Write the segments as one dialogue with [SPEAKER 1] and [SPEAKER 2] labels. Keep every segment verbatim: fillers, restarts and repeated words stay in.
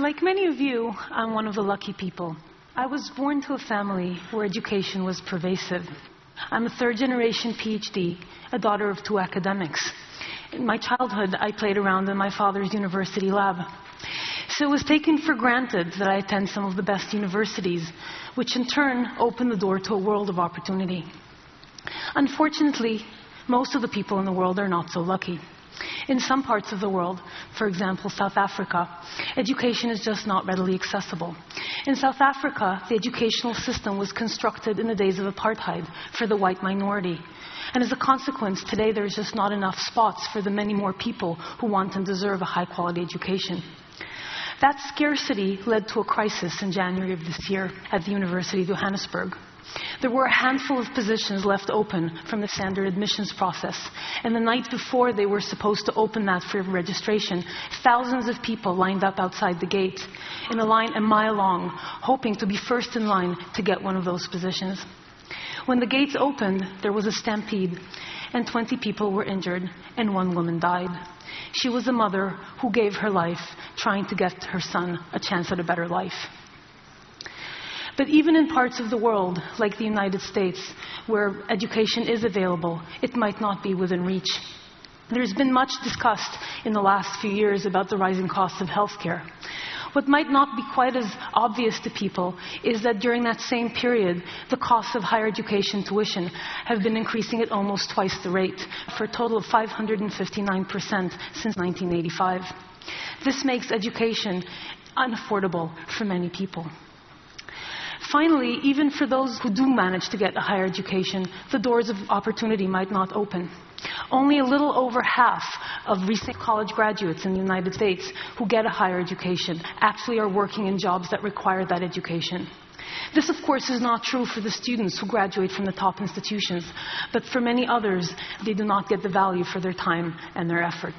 [SPEAKER 1] Like many of you, I'm one of the lucky people. I was born to a family where education was pervasive. I'm a third-generation PhD, a daughter of two academics. In my childhood, I played around in my father's university lab. So it was taken for granted that I attend some of the best universities, which in turn opened the door to a world of opportunity. Unfortunately, most of the people in the world are not so lucky. In some parts of the world, for example, South Africa, education is just not readily accessible. In South Africa, the educational system was constructed in the days of apartheid for the white minority. And as a consequence, today there's just not enough spots for the many more people who want and deserve a high-quality education. That scarcity led to a crisis in January of this year at the University of Johannesburg. There were a handful of positions left open from the standard admissions process. And the night before they were supposed to open that for registration, thousands of people lined up outside the gate in a line a mile long, hoping to be first in line to get one of those positions. When the gates opened, there was a stampede, and twenty people were injured, and one woman died. She was a mother who gave her life trying to get her son a chance at a better life. But even in parts of the world, like the United States, where education is available, it might not be within reach. There's been much discussed in the last few years about the rising costs of healthcare. What might not be quite as obvious to people is that during that same period, the costs of higher education tuition have been increasing at almost twice the rate, for a total of five hundred fifty-nine percent since nineteen eighty-five. This makes education unaffordable for many people. Finally, even for those who do manage to get a higher education, the doors of opportunity might not open. Only a little over half of recent college graduates in the United States who get a higher education actually are working in jobs that require that education. This, of course, is not true for the students who graduate from the top institutions, but for many others, they do not get the value for their time and their effort.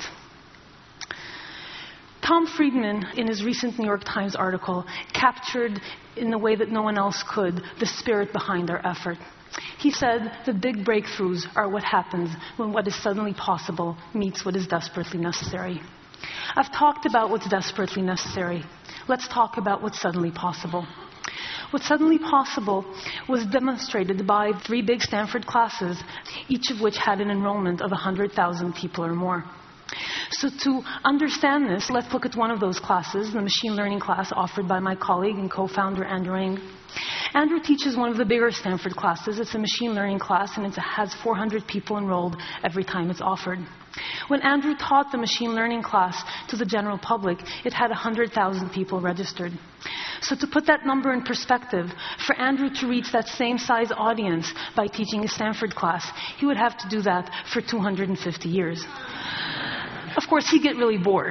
[SPEAKER 1] Tom Friedman, in his recent New York Times article, captured in a way that no one else could the spirit behind our effort. He said the big breakthroughs are what happens when what is suddenly possible meets what is desperately necessary. I've talked about what's desperately necessary. Let's talk about what's suddenly possible. What's suddenly possible was demonstrated by three big Stanford classes, each of which had an enrollment of one hundred thousand people or more. So to understand this, let's look at one of those classes, the machine learning class offered by my colleague and co-founder Andrew Ng. Andrew teaches one of the bigger Stanford classes. It's a machine learning class, and it has four hundred people enrolled every time it's offered. When Andrew taught the machine learning class to the general public, it had one hundred thousand people registered. So to put that number in perspective, for Andrew to reach that same size audience by teaching a Stanford class, he would have to do that for two hundred fifty years. Of course, he'd get really bored.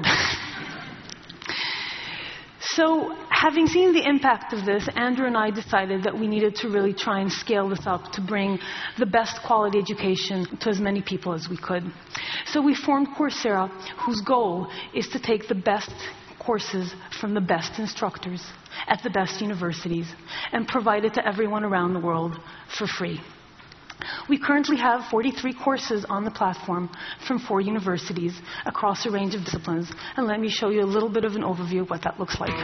[SPEAKER 1] So, having seen the impact of this, Andrew and I decided that we needed to really try and scale this up to bring the best quality education to as many people as we could. So we formed Coursera, whose goal is to take the best courses from the best instructors at the best universities and provide it to everyone around the world for free. We currently have forty-three courses on the platform from four universities across a range of disciplines. And let me show you a little bit of an overview of what that looks like.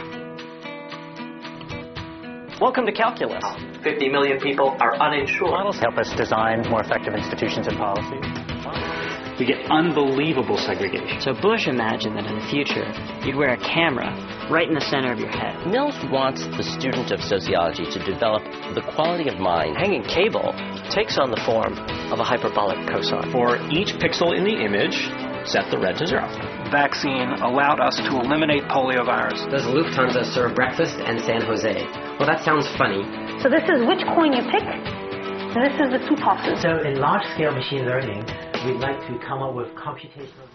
[SPEAKER 2] Welcome to Calculus.
[SPEAKER 3] fifty million people are uninsured.
[SPEAKER 2] Models help us design more effective institutions and policies.
[SPEAKER 4] We get unbelievable segregation.
[SPEAKER 5] So Bush imagined that in the future, you'd wear a camera right in the center of your head.
[SPEAKER 6] Mills wants the student of sociology to develop the quality of mind.
[SPEAKER 7] Hanging cable takes on the form of a hyperbolic cosine.
[SPEAKER 4] For each pixel in the image, set the red to zero.
[SPEAKER 8] Vaccine allowed us to eliminate poliovirus.
[SPEAKER 9] Does Lufthansa serve breakfast in San Jose? Well, that sounds funny.
[SPEAKER 10] So this is which coin you pick, and this is the two tosses.
[SPEAKER 11] So in large-scale machine learning, we'd like to come up with computational...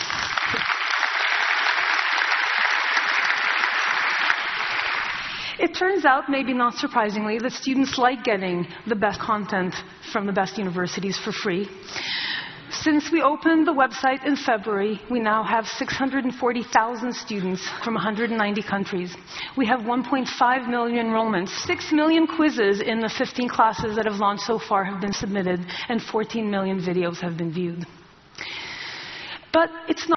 [SPEAKER 1] It turns out, maybe not surprisingly, that students like getting the best content from the best universities for free. Since we opened the website in February, we now have six hundred forty thousand students from one hundred ninety countries. We have one point five million enrollments. six million quizzes in the fifteen classes that have launched so far have been submitted, and fourteen million videos have been viewed. But it's not